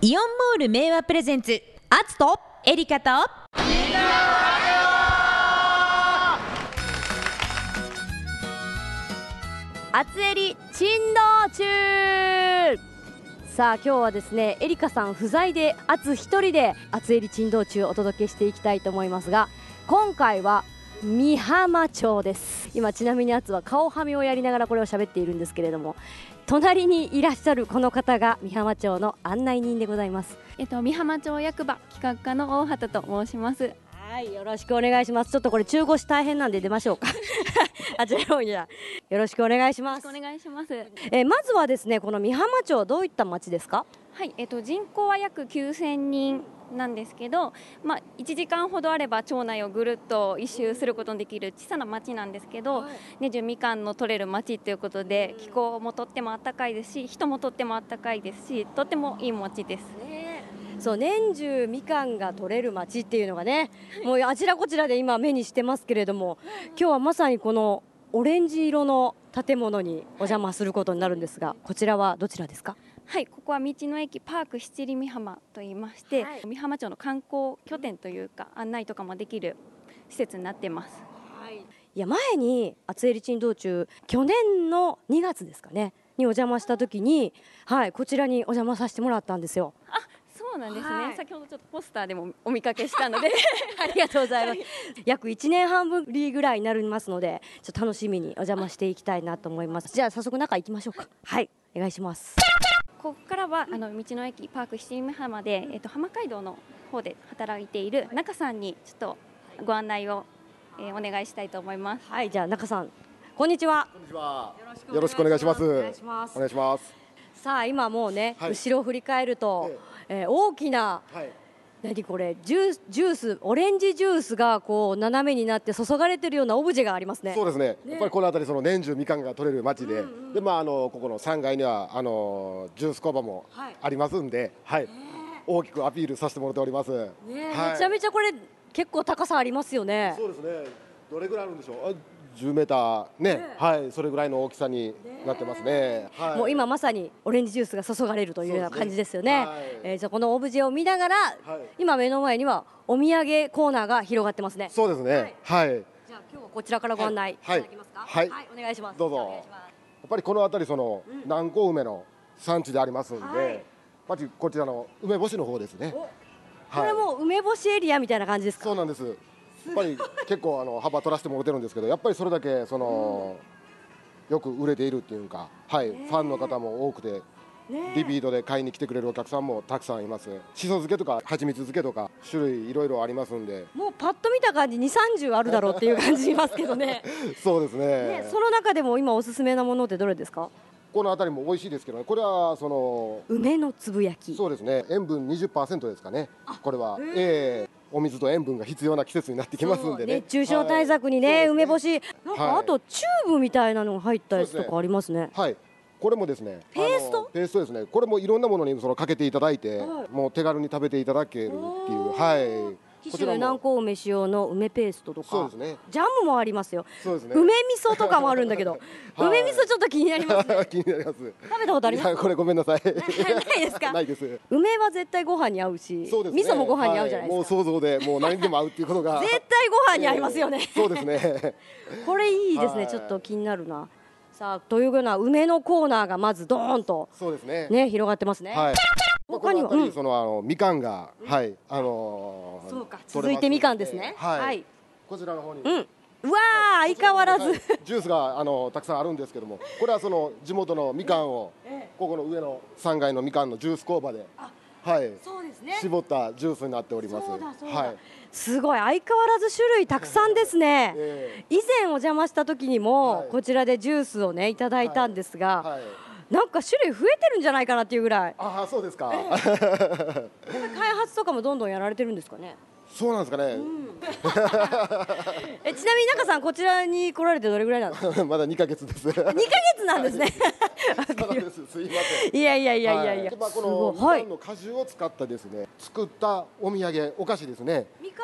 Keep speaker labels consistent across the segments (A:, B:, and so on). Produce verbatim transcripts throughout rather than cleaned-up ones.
A: イオンモール明和プレゼンツ、アツとエリカと
B: アツエリ珍道中。さあ今日はですね、エリカさん不在でアツ一人でアツエリ珍道中をお届けしていきたいと思いますが、今回は美浜町です。今ちなみにアツは顔はめをやりながらこれを喋っているんですけれども、隣にいらっしゃるこの方が美浜町の案内人でございます。
C: えっと、美浜町役場企画課の大畑と申します。
B: はい、よろしくお願いします。ちょっとこれ中腰大変なんで出ましょうかあちらの方にじゃよろしくお願いします。
C: よろしくお願いします。
B: えー、まずはですね、この美浜町どういった町ですか？
C: はい、えっと、人口は約きゅうせんにんなんですけど、まあ、いちじかんほどあれば町内をぐるっと一周することのできる小さな町なんですけど、はい、年中みかんの取れる町ということで、気候もとっても暖かいですし、人もとっても暖かいですし、とってもいい町です。
B: ね、そう、年中みかんが取れる町っていうのがね、もうあちらこちらで今目にしてますけれども、今日はまさにこのオレンジ色の建物にお邪魔することになるんですが、こちらはどちらですか？
C: はい、ここは道の駅パーク七里美浜と言いまして、はい、美浜町の観光拠点というか案内とかもできる施設になってます。
B: はい、いや前にアツエリ珍道中、去年のにがつですかねにお邪魔した時に、はい、こちらにお邪魔させてもらったんですよ。
C: あ、そうなんですね、はい、先ほどちょっとポスターでもお見かけしたので
B: ありがとうございます約いちねんはんぶりぐらいになりますので、ちょっと楽しみにお邪魔していきたいなと思います。じゃあ早速中行きましょうか。はい、お願いします。
C: ここからはあの道の駅パーク七里美浜で、えっと、浜街道の方で働いている中さんにちょっとご案内を、えー、お願いしたいと思います。
B: はい、じゃあ中さん、こんにちは。
D: こんにちは。よろしくお願いします。お願いします。お願いします。
B: さあ今もうね、はい、後ろを振り返ると、ええー、大きな、はい、何これジュース、ジュースオレンジジュースがこう斜めになって注がれているようなオブジェがありますね。
D: そうですね。ね、やっぱりこの辺りその年中みかんが取れる町で、うんうん、でまああのここのさんがいにはあのジュース工場もありますんで、はい、はい、大きくアピールさせてもらっております。ね、
B: はい、めちゃめちゃこれ結構高さありますよね。
D: そうですね。どれぐらいあるんでしょう。じゅうメーターね、ね、はい、それぐらいの大きさになってますね。はい、
B: もう今まさにオレンジジュースが注がれるというような感じですよね。はい、えー、じゃあこのオブジェを見ながら、はい、今目の前にはお土産コーナーが広がってますね。
D: そうですね。はい。はい、
B: じゃあ今日はこちらからご案内いただけますか。
D: はい。
B: はい、お願いします。
D: どうぞ。やっぱりこの辺りその、うん、南高梅の産地でありますんで、はい、まずこちらの梅干しの方ですね。
B: これも梅干しエリアみたいな感じですか？
D: そうなんです。やっぱり結構あの幅取らせてもらってるんですけど、やっぱりそれだけその、うん、よく売れているっていうか、はい、ファンの方も多くて、リピートで買いに来てくれるお客さんもたくさんいます。しそ漬けとか蜂蜜漬けとか種類いろいろありますんで、
B: もうパッと見た感じに、さんじゅうあるだろうっていう感じしますけどね
D: そうです ね,
B: ね。その中でも今おすすめなものってどれですか？
D: この辺りも美味しいですけどね、これはその
B: 梅のつぶやき。
D: そうですね、塩分 にじゅっパーセント ですかね。これは、えーお水と塩分が必要な季節になってきますんでね。
B: 熱中症対策に ね,、はい、ね、梅干しなんか、はい、あとチューブみたいなのが入ったやつとかありますね。
D: はい、これもですね、
B: ペースト
D: ペーストですね。これもいろんなものにそのかけていただいて、はい、もう手軽に食べていただけるっていう、はい、
B: 紀州南高梅使用の梅ペーストとか、
D: そうですね、
B: ジャムもありますよ。
D: そうですね、
B: 梅味噌とかもあるんだけど、はい、梅味噌ちょっと気になりますね
D: 気になります。
B: 食べたことあります？
D: これごめんなさいない
B: ですか？
D: ないです。
B: 梅は絶対ご飯に合うし、そうですね、味噌もご飯に合うじゃないですか。
D: はい、もう想像でもう何でも合うっていうことが
B: 絶対ご飯に合いますよね
D: そうですね
B: これいいですね、ちょっと気になるな。さあというような梅のコーナーがまずドーンと、
D: そうですね、
B: ね、広がってますね。はい、
D: 他には、うん、そのあのみかんが、はい、あのー、
B: そうか、続いてみかんですね。
D: はい、はい、こちらの方に、
B: うん、うわー、相変わらず、はい、
D: ジュースがあのたくさんあるんですけども、これはその地元のみかんを、ええ、ここの上のさんがいのみかんのジュース工場で、はい、そうですね、絞ったジュースになっております。そうだそうだ、はい、す
B: ごい、相変わらず種類たくさんですね。えー、以前お邪魔した時にも、はい、こちらでジュースをねいただいたんですが、はいはい、なんか種類増えてるんじゃないかなっていうぐらい。
D: ああ、そうですか。
B: えー、開発とかもどんどんやられてるんですかね。
D: そうなんですかね、うん、
B: え、ちなみに中さん、こちらに来られてどれぐらいなんですか？
D: まだにかげつです。にか
B: げつなんですね
D: そうです、すいません。
B: いやいやいやいやいや、
D: はい、まあ、このみかんの果汁を使ったですね、作ったお土産お菓子ですね。
B: みか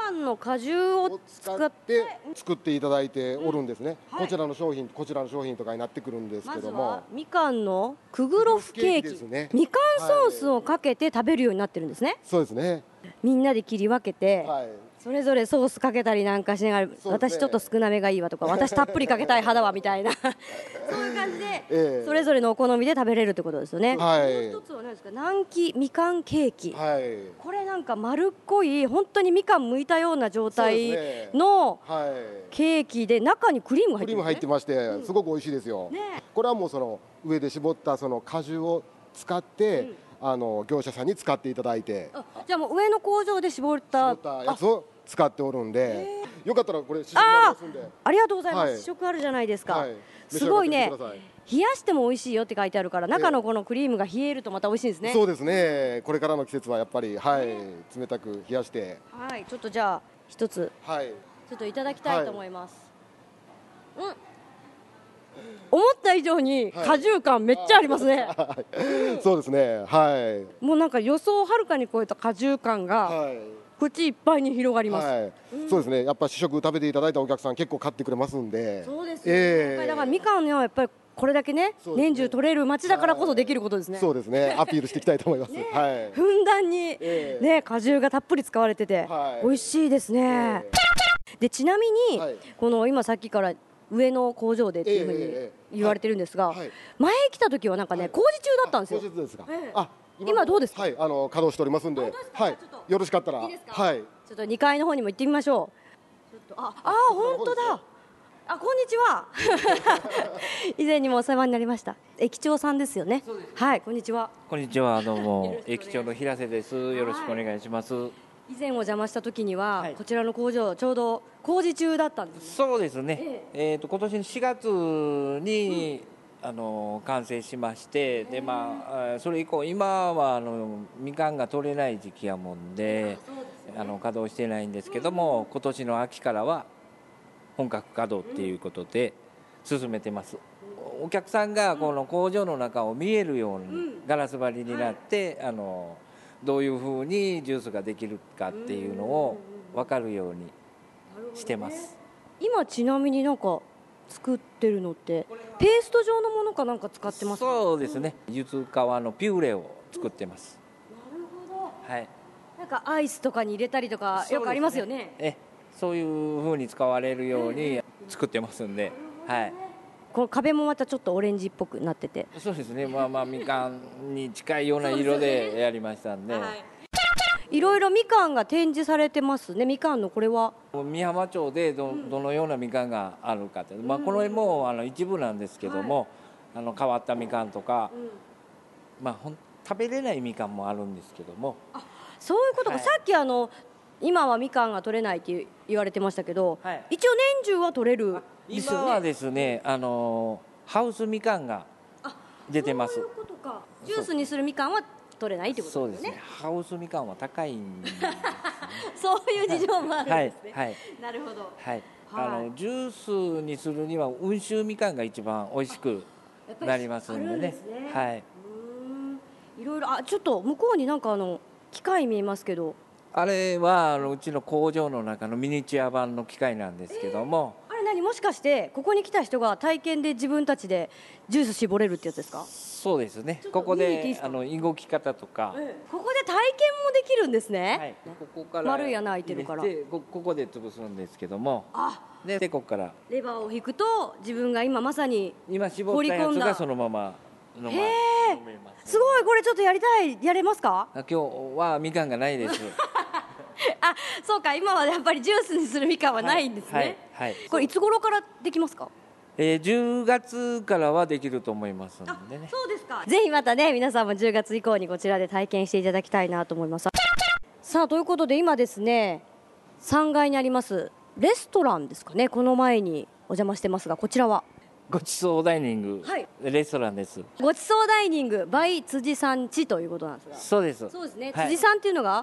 B: かんの果汁を
D: を
B: 使っ
D: 使ってて作っていただいておるんですね、
B: はい
D: こちらの商品こちらの商品とかになってくるんです
B: まず
D: けども、
B: はみかんのクグロフケーキ
D: ですね。
B: みかんソースをかけて食べるようになってるんですね、
D: そうですね。
B: みんなで切り分けて、
D: はい。
B: それぞれソースかけたりなんかしながら、
D: そうですね
B: 私ちょっと少なめがいいわとか私たっぷりかけたい派だわみたいなそういう感じで、
D: ええ
B: それぞれのお好みで食べれるってことですよね、
D: はい
B: もう一つは何ですか、南紀みかんケーキ、
D: はい。
B: これなんか丸っこい本当にみかん剥いたような状態
D: そうですね
B: の
D: はい。
B: ケーキで中にクリームが入ってるんですね
D: クリーム入ってまして、すごく美味しいですよ。
B: ね
D: これはもうその上で絞ったその果汁を使って、あの業者さんに使っていただいて、
B: あじゃあもう上の工場で絞っ
D: 絞
B: た
D: ったやつを使っておるんで、よかったらこれ試食になりますんで、
B: ありがとうございます、
D: はい
B: 試食あるじゃないですか、
D: はい
B: すごいね
D: 召し上がってみてくださ
B: 冷やしても美味しいよって書いてあるから中のこのクリームが冷えるとまた美味しいですね。
D: そうですね。これからの季節はやっぱりはい冷たく冷やして、
B: はい、ちょっとじゃあ一つ
D: はい。
B: ちょっといただきたいと思います、うん思った以上に
D: はい
B: 果汁感めっちゃありますね、
D: そうですね。はい。
B: もうなんか予想をはるかに超えた果汁感が
D: はい。
B: 口いっぱいに広がります、
D: はい、そうですね。やっぱ試食食べていただいたお客さん結構買ってくれますんで。
B: そうですよね、
D: ええ
B: やっぱりだからみかんはやっぱりこれだけね
D: そうですね
B: 年中取れる町だからこそできることですね、
D: そうですね。アピールしていきたいと思います。はい。
B: ふんだんに、
D: ええ
B: ね、果汁がたっぷり使われてて、
D: はい
B: 美味しいですね、でちなみに、
D: はい
B: この今さっきから上の工場でっていうふうに
D: ええええ
B: 言われてるんですが、
D: はいはい
B: 前来た時はなんかね、
D: はい
B: 工事中だったんですよ。
D: 当日ですか。
B: ええ
D: あ、
B: 今どうですか
D: はい、あの稼働しておりますんで、
B: 本当ですか
D: はい
B: じゃあちょっ、と
D: よろしかったら、
B: いいですか
D: はい。
B: ちょっとにかいの方にも行ってみましょう。ちょっとあ、あー、本当だ。あ、こんにちは。以前にもお世話になりました。駅長さんですよね。はい、こんにちは。
E: こんにちは、どう
B: よ
E: も
B: ろしくお願いします
E: 駅長の平瀬です。よろしくお願いします。
B: 以前お邪魔した時には、
E: はい
B: こちらの工場ちょうど工事中だったんです。
E: そうですね。えっ、と今年のしがつに、あの完成しまして、でまああそれ以降今はあのみかんが取れない時期やもんで、あの稼働してないんですけども、今年の秋からは本格稼働っていうことで進めてます。お客さんがこの工場の中を見えるようにガラス張りになって、あのどういうふうにジュースができるかっていうのを分かるようにしてます。
B: 今ちなみになんか作ってるのってペースト状のものかなんか使ってますか。
E: そうですね。柚子皮のピューレを作ってます。
B: なるほど。
E: はい。
B: なんかアイスとかに入れたりとかよくありますよね。
E: え、そういうふうに使われるように作ってますんで、はい。
B: この壁もまたちょっとオレンジっぽくなってて。
E: そうですね。まあまあみかんに近いような色でやりましたんで、
B: いろいろみかんが展示されてますね。みかんのこれは
E: 美浜町でどどのようなみかんがあるかって、まあこれもあの一部なんですけども、あの変わったみかんとか、まあほん食べれないみかんもあるんですけども、
B: そういうことか、
E: はい
B: さっきあの今はみかんが取れないって言われてましたけど、
E: はい
B: 一応年中は取れるですよね。
E: 今はですね、あのハウスみかんが出てます。
B: そういうことか。ジュースにするみかんは取れないってこ
E: そうですすね
B: とでね。。
E: ハウスみかんは高いんです。
B: そういう事情もあるん
E: はい
B: ですね。
E: はい
B: なるほど。
E: はい。
B: はい
E: あのジュースにするには温州みかんが一番美味しくなりますんで
B: あるん
E: ね
B: ですね。
E: はい。
B: うーんいろいろあちょっと向こうになんかあの機械見えますけど、
E: あれはあのうちの工場の中のミニチュア版の機械なんですけども、
B: あれ何もしかしてここに来た人が体験で自分たちでジュース絞れるってやつですか。
E: そうですね。
B: ちょっと
E: ここ
B: 見に行っていいですか
E: であの動き方とか、
B: ここで体験もできるんですね。
E: はい、ここから
B: 丸い穴開いてるから
E: 入れてこここで潰すんですけども、
B: あ
E: ででここから
B: レバーを引くと自分が今まさに
E: 今絞ったや
B: 放り込んだ
E: つがそのまま飲ま飲
B: へー
E: めます。
B: すごいこれちょっとやりたいやれますか。
E: あ今日はみかんがないです。
B: あそうか今はやっぱりジュースにするみかんはないんですね。
E: はいはい。
B: これいつ頃からできますか。
E: えー、じゅうがつからはできると思いますのでね。
B: そうですか。ぜひまたね皆さんもじゅうがつ以降にこちらで体験していただきたいなと思います。さあということで今ですねさんがいにありますレストランですかね、この前にお邪魔してますがこちらは
E: ごちそうダイニング、
B: はい
E: レストランです。
B: ごちそうダイニング by 辻さんちということなんですが。
E: そうです。
B: そうですね、
E: はい
B: 辻さんっていうのが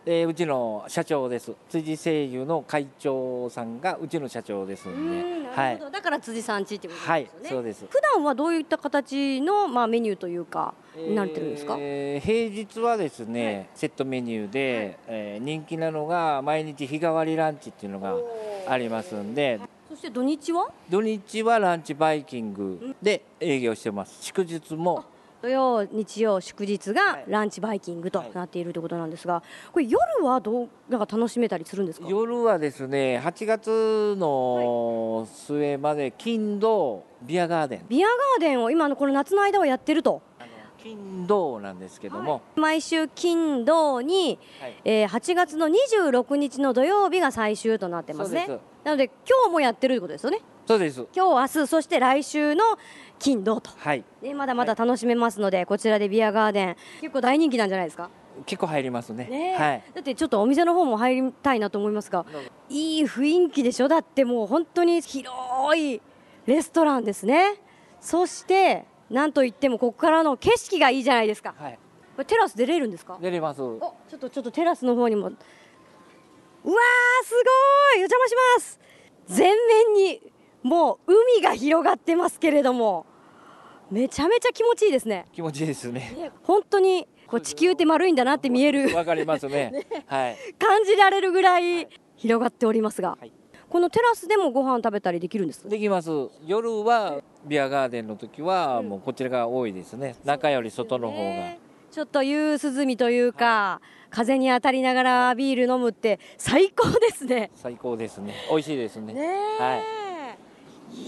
E: でうちの社長です。辻製油の会長さんがうちの社長ですので、
B: なるほど、だから辻さんちってことですよね。
E: はい、そうです。
B: 普段はどういった形の、まあ、メニューというかになってるんですか？
E: えー、平日はですね、はい、セットメニューで、はい、えー、人気なのが毎日日替わりランチっていうのがありますんで。
B: そして土日は
E: 土日はランチバイキングで営業してます。祝日も
B: 土曜日曜祝日がランチバイキングとなっているということなんですが、これ夜はどうなんか楽しめたりするんですか？
E: 夜はですね、はちがつの末まで金土ビアガーデン
B: ビアガーデンを今のこの夏の間はやってると。
E: 金土なんですけども、はい、
B: 毎週金土に、はい、えー、はちがつのにじゅうろくにちの土曜日が最終となってますね。なので今日もやってるということですよね。
E: そうです。
B: 今日明日そして来週の金土と、
E: はい、
B: でまだまだ楽しめますので、はい、こちらでビアガーデン結構大人気なんじゃないですか？
E: 結構入りますね。
B: ね、
E: はい、
B: だってちょっとお店の方も入りたいなと思いますが、いい雰囲気でしょ。だってもう本当に広いレストランですね。そしてなんといってもここからの景色がいいじゃないですか。
E: はい、
B: これテラス出れるんですか？
E: 出れます。
B: お、ちょっとちょっとテラスの方にも、うわーすごい、お邪魔します。全面にもう海が広がってますけれども、めちゃめちゃ気持ちいいですね。
E: 気持ちいいですね。
B: 本当にこう地球って丸いんだなって見える
E: わかりますね。ね、はい、
B: 感じられるぐらい広がっておりますが、はい、このテラスでもご飯食べたりできるんですか？
E: できます。夜はビアガーデンの時はもうこちらが多いですね。うん、中より外の方が、ね、
B: ちょっと夕涼みというか、はい、風に当たりながらビール飲むって最高ですね。
E: 最高ですね。美味しいですね。
B: ね、
E: はい、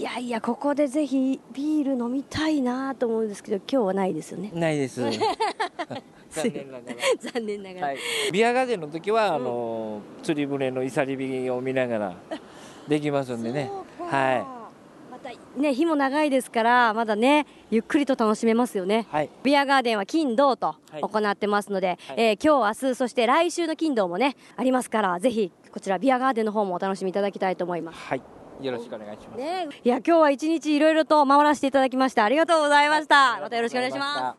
B: いやいや、ここでぜひビール飲みたいなと思うんですけど、今日はないですよね。
E: ないです。残念ながら。
B: 残念ながら。
E: はい、ビアガーデンの時は、うん、あの釣り船のいさり火を見ながらできますんでね。はい。
B: またね、日も長いですからまだねゆっくりと楽しめますよね。はい、ビアガーデンは金土と行ってますので、はい、えー、今日明日そして来週の金土もねありますから、ぜひこちらビアガーデンの方もお楽しみいただきたいと思います。
E: はい、よろしくお願いします。
B: ね、いや今日は一日いろいろと回らせていただきましてありがとうございました。はい、またよろしくお願いします。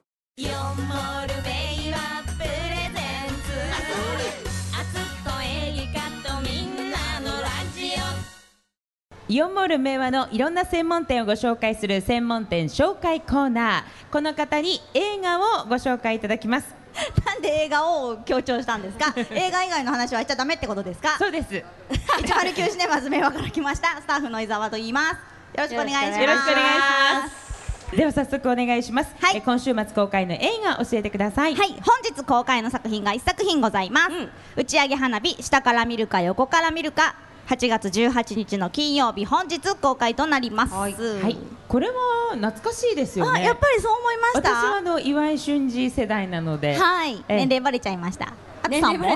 A: イオンモール明和のいろんな専門店をご紹介する専門店紹介コーナー。この方に映画をご紹介いただきます。
F: なんで映画を強調したんですか？映画以外の話はしちゃダメってことですか？
A: そうです。
F: いちまるきゅうシネマズ明和から来ましたスタッフの伊沢と言います。よろしくお願いします。
A: よろしくお願いします。では早速お願いします。はい、え今週末公開の映画教えてください。
F: はい、本日公開の作品がいっさく品ございます。うん、打ち上げ花火、下から見るか横から見るか、はちがつじゅうはちにちの金曜日、本日公開となります。はい、
A: はい、これは懐かしいですよね。
F: あ、やっぱりそう思いました。
A: 私はあの岩井俊二世代なので、
F: はい、年齢バレちゃいました。あつさんも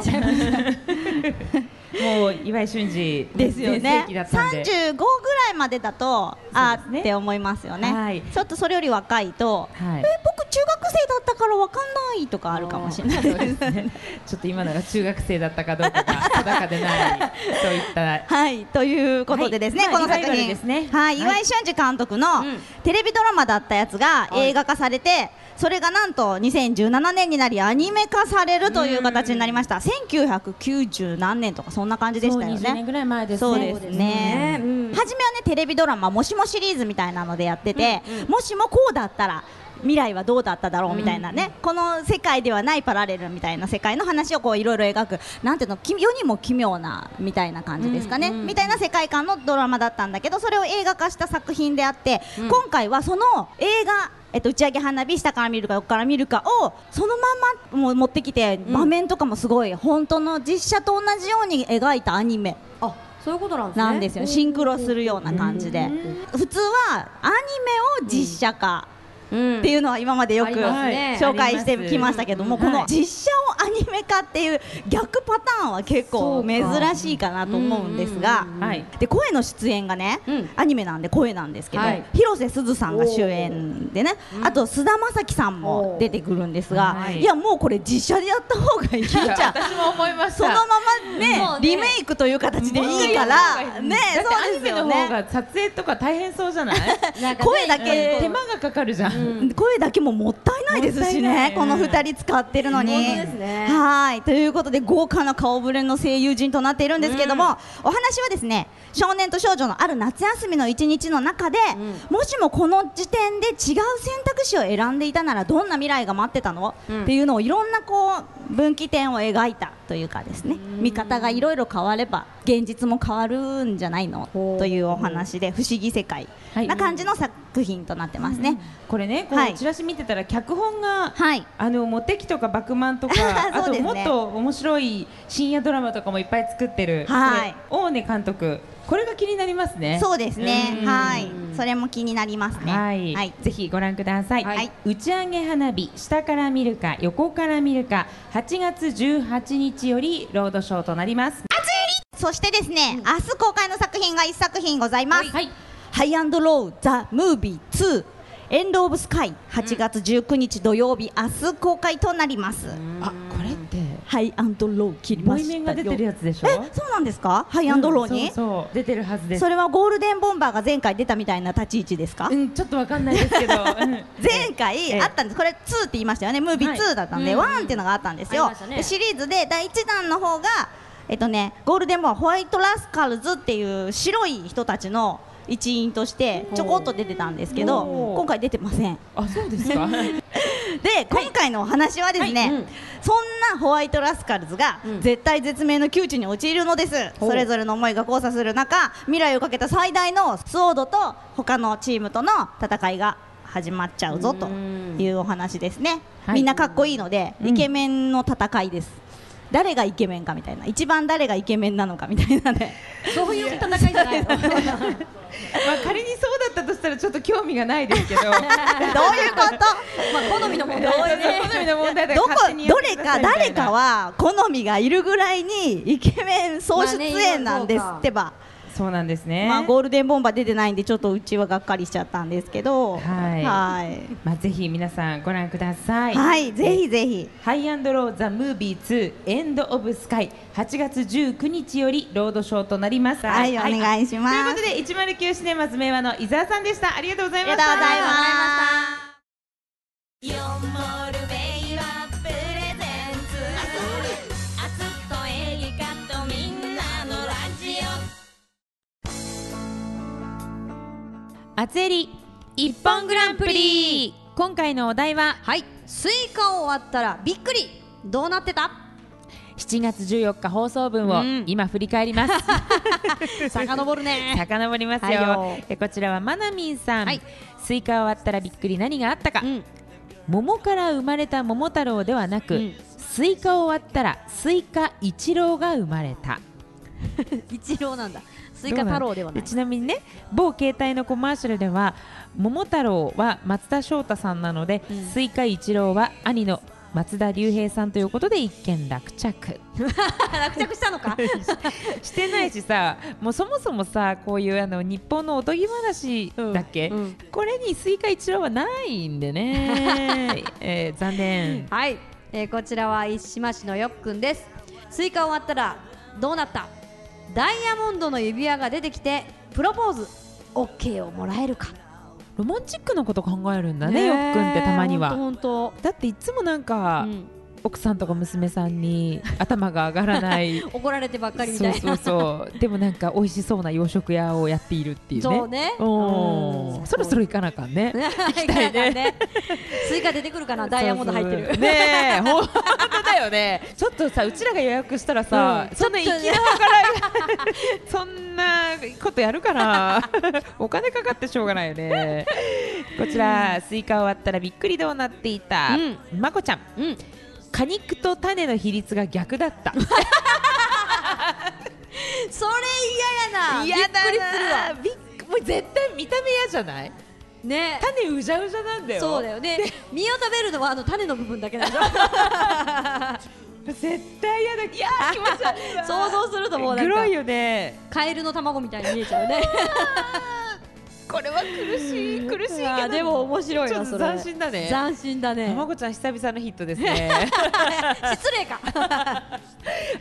A: もう岩井俊二
F: ですよね。さんじゅうごぐらいまでだとあーって思いますよね。はい、ちょっとそれより若いと、はい、え僕中学生だったからわかんないとかあるかもしれないですね。
A: ちょっと今なら中学生だったかどうかが定かでないといった
F: はいということでですね、はい、この作品ですね、はい、岩井俊二監督のテレビドラマだったやつが映画化されて、それがなんとにせんじゅうななねんになりアニメ化されるという形になりました。せんきゅうひゃくきゅうじゅうなんねんとかそんな感じでしたよね。
A: そうにじゅうねんぐらい前ですね。
F: そうですね、うん、初めはねテレビドラマもしもシリーズみたいなのでやってて、うんうん、もしもこうだったら未来はどうだっただろうみたいなね、うん、この世界ではないパラレルみたいな世界の話をこういろいろ描く、なんていうの、世にも奇妙なみたいな感じですかね、うんうん、みたいな世界観のドラマだったんだけど、それを映画化した作品であって、うん、今回はその映画えっと、打ち上げ花火、下から見るか横から見るかをそのままも持ってきて、うん、場面とかもすごい本当の実写と同じように描いたアニメ。
B: あ、そういうことなんですね。
F: なんですよ。シンクロするような感じで、普通はアニメを実写化、うんっていうのは今までよく紹介してきましたけども、この実写をアニメ化っていう逆パターンは結構珍しいかなと思うんですが、で声の出演がね、アニメなんで声なんですけど、広瀬すずさんが主演でね、あと菅田将暉さんも出てくるんですが、いやもうこれ実写でやった方がいいじゃん。
A: 私も思いました。
F: そのままねリメイクという形でいいからね。
A: そうですよね。アニメの方が撮影とか大変そうじゃない？
F: 声だけ
A: 手間がかかるじゃん。
F: うん声だけももったいないですしね、このふたり使ってるのに。
B: 本当ですね。
F: はい、ということで豪華な顔ぶれの声優陣となっているんですけども、うん、お話はですね、少年と少女のある夏休みの一日の中で、うん、もしもこの時点で違う選択肢を選んでいたならどんな未来が待ってたの、うん、っていうのをいろんなこう分岐点を描いたというかですね、見方がいろいろ変われば現実も変わるんじゃないのというお話で、不思議世界な感じの作品となってますね。うん、
A: これね、こう、はい、チラシ見てたら脚本が、はい、あのモテキとかバクマンとかあともっと面白い深夜ドラマとかもいっぱい作ってる、はい、大根監督、これが気になりますね。
F: そうですね、はい、それも気になりますね。
A: はい、はい、ぜひご覧ください。はい、打ち上げ花火、下から見るか横から見るか、はちがつじゅうはちにちよりロードショーとなります。
F: そしてですね、うん、明日公開の作品がいっさくひんございます。はい、ハイアンドローザ・ムービーツーエンド・オブ・スカイ、はちがつじゅうくにち土曜日、明日公開となります。
A: あ、これって
F: ハイアンドロー切りましたよ。
A: ボイメンが出てるやつでしょ。
F: え、そうなんですか。ハイアンドローに、
A: うん、そうそう出てるはずです。
F: それはゴールデンボンバーが前回出たみたいな立ち位置ですか。
A: うん、ちょっとわかんないですけど
F: 前回あったんです。これツーって言いましたよね。ムービーツーだったんで、はい、ワンっていうのがあったんですよ。うん、でシリーズでだいいちだんの方がえっとね、ゴールデンボンバーホワイトラスカルズっていう白い人たちの一員としてちょこっと出てたんですけど、今回出てません。
A: あ、そうですか。
F: で、今回のお話はですね、はいはい、うん、そんなホワイトラスカルズが絶対絶命の窮地に陥るのです。うん、それぞれの思いが交差する中、未来をかけた最大のスウォードと他のチームとの戦いが始まっちゃうぞというお話ですね。みんなかっこいいので、イケメンの戦いです。誰がイケメンかみたいな、一番誰がイケメンなのかみたいなね、
B: そういう戦いじゃないの。まあ
A: 仮にそうだったとしたらちょっと興味がないですけどどういうこと。
F: ま
B: あ好みの問題ね。
A: 好みの問題だ。
F: どこどれか誰かは好みがいるぐらいにイケメン総出演なんですってば。
A: そうなんですね。
F: まあゴールデンボンバー出てないんでちょっとうちはがっかりしちゃったんですけど、はい、はい、
A: まあぜひ皆さんご覧ください。
F: はい、ぜひぜひ。
A: ハイアンドローザムービーツーエンドオブスカイ、はちがつじゅうくにちよりロードショーとなります。
F: はい、はい、お願いします。
A: ということでいちまるきゅうシネマズ明和の伊沢さんでした。ありがとうございました。
F: ありがとうございました。
G: よんモール明和プレゼンツ、あつっとエリカとみんなのラジオ。
A: あつえり一本グランプリ。今回のお題は、
B: はい、スイカを割ったらびっくり、どうなってた。
A: しちがつじゅうよっか放送分を今振り返ります。
B: 遡るね。
A: 遡りますよ。はい、えこちらはまなみんさん、はい、スイカを割ったらびっくり何があったか。うん、桃から生まれた桃太郎ではなく、うん、スイカを割ったらスイカ一郎が生まれた。
B: 一郎なんだ。スイカ太郎ではない。
A: ちなみにね、某携帯のコマーシャルでは桃太郎は松田翔太さんなので、うん、スイカ一郎は兄の松田龍平さんということで一件落着。
B: 落着したのか。
A: してないしさ、もうそもそもさ、こういうあの日本のおとぎ話だっけ、うんうん、これにスイカ一郎はないんでね、えー、残念。
B: はい、えー、こちらは石島市のよっくんです。スイカを割ったらどうなった。ダイヤモンドの指輪が出てきてプロポーズ オーケー をもらえるか。
A: ロマンチックなこと考えるんだね、よっくんってたまには。
B: ほんとほんと。
A: だっていつもなんか、うん、奥さんとか娘さんに頭が上がらない
B: 怒られてばっかりみたいな。
A: そうそうそう。でもなんか美味しそうな洋食屋をやっているっていうね。
B: そうね。
A: おー、そろそろ行かなあかんね。行きたいね。
B: スイカ出てくるかな。ダイヤモンド入ってる。
A: ねえ、本当だよね。ちょっとさ、うちらが予約したらさ、うん、そんな行きながらそんなことやるかな。お金かかってしょうがないよね。こちら、スイカを割ったらびっくりどうなっていた、うん、まこちゃん、うん、果肉と種の比率が逆だった。それ
B: 嫌やな。
A: 嫌だな。びっくりするわ。びっもう絶対見た目嫌じゃないね。種うじゃうじゃなんだよ。
B: そうだよね。実を食べるのはあの種の部分だけなんでしょ。
A: 絶対嫌だ。いやー、気持ち悪いわ。
B: 想像するともうなんか
A: 黒いよね。
B: カエルの卵みたいに見えちゃうね。
A: これは苦しい苦しいけど、
B: でも面白いな。それ
A: 斬新だね。
B: 斬新だね。
A: たまごちゃん久々のヒットですね。
B: 失礼か。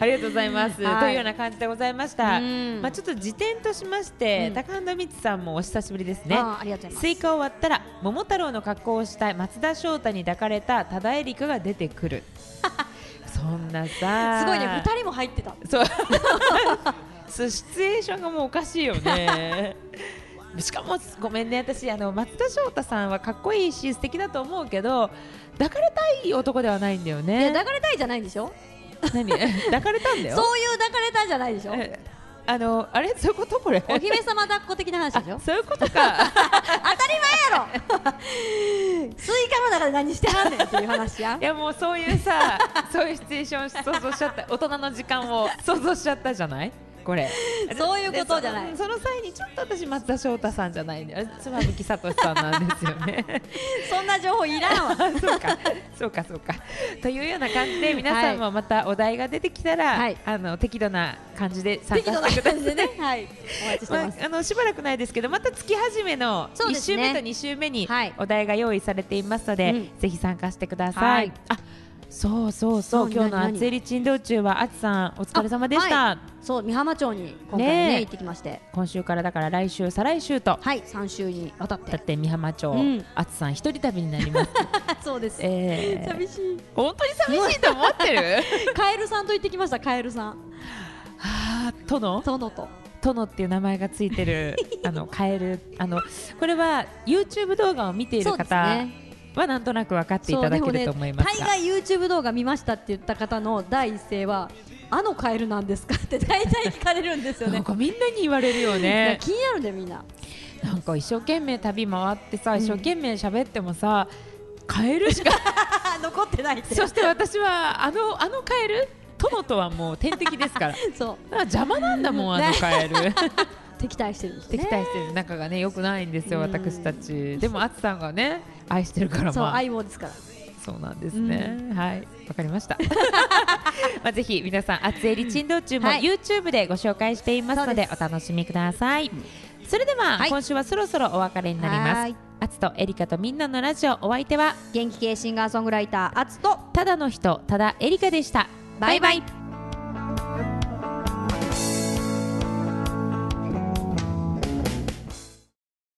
A: ありがとうございます、
B: はい
A: というような感じでございました。
B: うん
A: まあちょっと時点としまして、
B: うん
A: 高畑光さんもお久しぶりですね。
B: あーありがとうございます。
A: スイカを割ったら桃太郎の格好をした松田翔太に抱かれた多田恵梨香が出てくるそんなさ
B: すごいね、二人も入ってた。
A: そうそうシチュエーションがもうおかしいよねしかもごめんね、私あの松田翔太さんはかっこいいし素敵だと思うけど抱かれたい男ではないんだよ
B: いや
A: ね。
B: 抱かれたいじゃないんでしょ。
A: 何抱かれたんだよ。
B: そういう抱かれたいじゃないでしょ。
A: えあのあれそういうことこれ
B: お姫様抱っこ的な話でしょ。
A: あそういうことか
B: 当たり前やろスイカの中で何してはんねんっていう話や
A: いやもうそういうさそういうシチュエーション想像しちゃった大人の時間を想像しちゃったじゃないこれ
B: そういうことじゃない
A: でそのその際にちょっと私松田翔太さんじゃないんであれ妻夫木聡さんなんですよね
B: そんな情報いらんわ
A: そうかそうかそうかというような感じで皆さんもまたお題が出てきたら、
B: はい
A: あの適度な感じで参加
B: 適度な
A: してください
B: 感じでねはいお待ちして
A: まあ
B: ます、
A: あのしばらくないですけどまた月始めのいち
B: そうですね
A: 週目とに週目に
B: はい
A: お題が用意されていますので、
B: うん
A: ぜひ参加してください、
B: はい
A: あそうそうそう
B: 何
A: 今日の
B: 何
A: 厚襟珍道中はあつさんお疲れ様でした、
B: あそう美浜町に今回ね
A: ねえ
B: 行ってきまして
A: 今週からだから来週再来週と
B: はいさん週にわたっ
A: だってて美浜町、
B: うん
A: あつさん一人旅になります
B: そうです、
A: えー、
B: 寂しい
A: 本当に寂しいと思ってる
B: カエルさんと行ってきましたカエルさん
A: はあ殿
B: 殿と
A: 殿っていう名前がついてるあのカエルあのこれは YouTube 動画を見ている
B: そうです
A: 方
B: ね
A: はなんとなく分かっていただけると思いますが、
B: 大概 YouTube 動画見ましたって言った方の第一声はあのカエルなんですかって大体聞かれるんですよね
A: なんかみんなに言われるよね
B: 気になるんだよみんな
A: なんか一生懸命旅回ってさ、
B: うん
A: 一生懸命喋ってもさカエルしか
B: 残ってないって
A: そして私はあのあのカエル殿とはもう天敵ですから
B: そう
A: だから邪魔なんだもんあのカエル
B: 敵対してるんですね
A: 敵対してる仲がね良くないんですよ
B: うん
A: 私たちでもあつさんがね愛してるから
B: そう
A: まあ
B: 相棒ですから
A: そうなんですね、はいわかりましたまあぜひ皆さん厚襟珍道中も
B: はい
A: YouTube でご紹介していますので
B: そう
A: お楽しみください、それでは、
B: はい
A: 今週はそろそろお別れになります
B: はい
A: あつとエリカとみんなのラジオお相手は
B: 元気系シンガーソングライターアツと
A: ただの人ただエリカでしたバイバイ